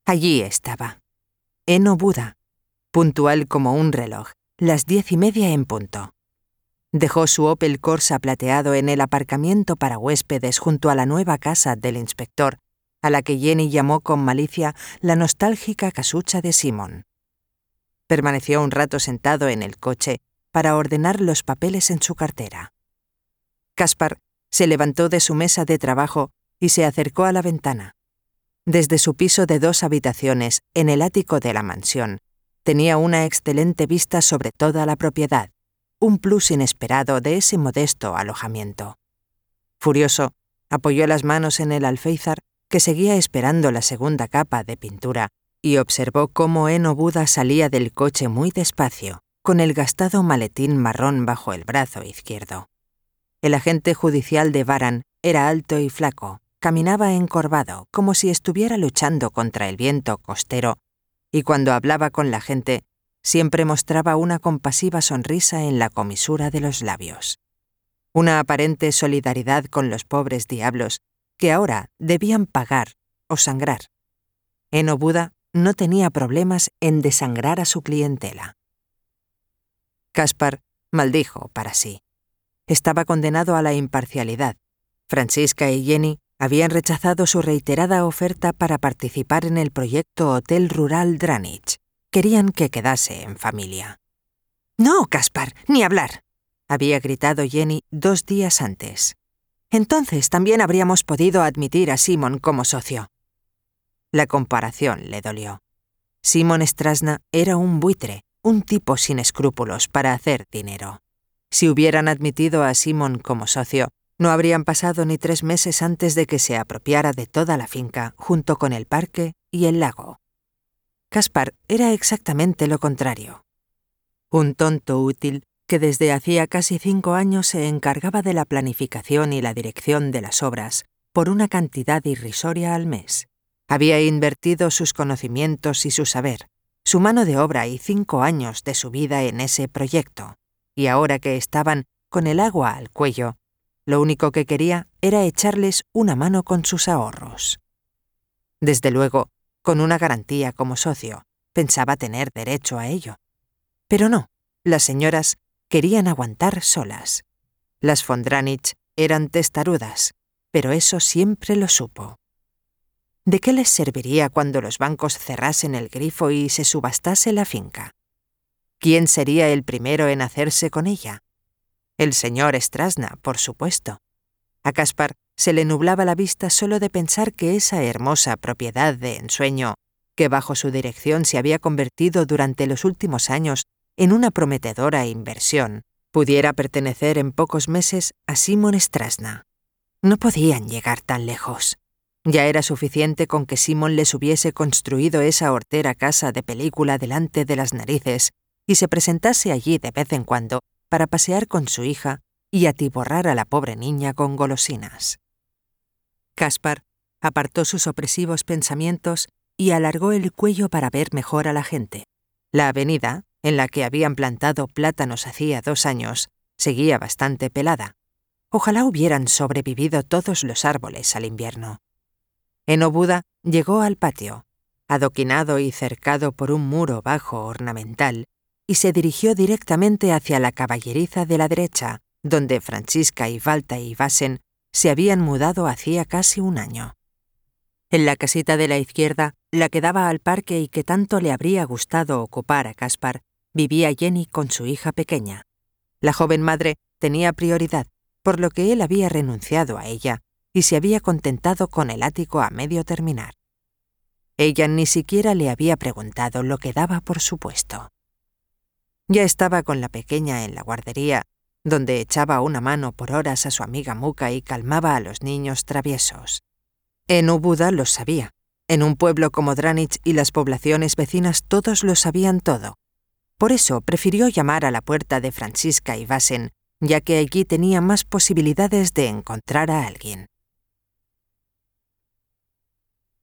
Allí estaba. Eno Buda, puntual como un reloj, las 10:30 en punto. Dejó su Opel Corsa plateado en el aparcamiento para huéspedes junto a la nueva casa del inspector, a la que Jenny llamó con malicia la nostálgica casucha de Simon. Permaneció un rato sentado en el coche para ordenar los papeles en su cartera. Caspar se levantó de su mesa de trabajo y se acercó a la ventana. Desde su piso de 2 habitaciones, en el ático de la mansión, tenía una excelente vista sobre toda la propiedad, un plus inesperado de ese modesto alojamiento. Furioso, apoyó las manos en el alféizar, que seguía esperando la segunda capa de pintura, y observó cómo Eno Buda salía del coche muy despacio, con el gastado maletín marrón bajo el brazo izquierdo. El agente judicial de Varan era alto y flaco, caminaba encorvado, como si estuviera luchando contra el viento costero, y cuando hablaba con la gente, siempre mostraba una compasiva sonrisa en la comisura de los labios. Una aparente solidaridad con los pobres diablos que ahora debían pagar o sangrar. Eno Buda no tenía problemas en desangrar a su clientela. Caspar maldijo para sí. Estaba condenado a la imparcialidad. Francisca y Jenny habían rechazado su reiterada oferta para participar en el proyecto Hotel Rural Dranich. Querían que quedase en familia. «No, Caspar, ni hablar», había gritado Jenny 2 días antes. «Entonces también habríamos podido admitir a Simon como socio». La comparación le dolió. Simon Strasna era un buitre, un tipo sin escrúpulos para hacer dinero. Si hubieran admitido a Simon como socio, no habrían pasado ni 3 meses antes de que se apropiara de toda la finca, junto con el parque y el lago. Caspar era exactamente lo contrario. Un tonto útil que desde hacía casi 5 años se encargaba de la planificación y la dirección de las obras por una cantidad irrisoria al mes. Había invertido sus conocimientos y su saber, su mano de obra y 5 años de su vida en ese proyecto, y ahora que estaban con el agua al cuello, lo único que quería era echarles una mano con sus ahorros. Desde luego, con una garantía como socio, pensaba tener derecho a ello. Pero no, las señoras querían aguantar solas. Las von Dranich eran testarudas, pero eso siempre lo supo. ¿De qué les serviría cuando los bancos cerrasen el grifo y se subastase la finca? ¿Quién sería el primero en hacerse con ella? El señor Strasna, por supuesto. A Caspar se le nublaba la vista solo de pensar que esa hermosa propiedad de ensueño, que bajo su dirección se había convertido durante los últimos años en una prometedora inversión, pudiera pertenecer en pocos meses a Simon Strasna. No podían llegar tan lejos. Ya era suficiente con que Simon les hubiese construido esa hortera casa de película delante de las narices y se presentase allí de vez en cuando para pasear con su hija y atiborrar a la pobre niña con golosinas. Caspar apartó sus opresivos pensamientos y alargó el cuello para ver mejor a la gente. La avenida, en la que habían plantado plátanos hacía 2 años, seguía bastante pelada. Ojalá hubieran sobrevivido todos los árboles al invierno. Eno Buda llegó al patio, adoquinado y cercado por un muro bajo ornamental, y se dirigió directamente hacia la caballeriza de la derecha, donde Francisca y Valta y Vasen se habían mudado hacía casi 1 año. En la casita de la izquierda, la que daba al parque y que tanto le habría gustado ocupar a Caspar, vivía Jenny con su hija pequeña. La joven madre tenía prioridad, por lo que él había renunciado a ella y se había contentado con el ático a medio terminar. Ella ni siquiera le había preguntado lo que daba por supuesto. Ya estaba con la pequeña en la guardería, donde echaba una mano por horas a su amiga Muca y calmaba a los niños traviesos. Eno Buda lo sabía. En un pueblo como Dranich y las poblaciones vecinas todos lo sabían todo. Por eso prefirió llamar a la puerta de Francisca y Vasen, ya que allí tenía más posibilidades de encontrar a alguien.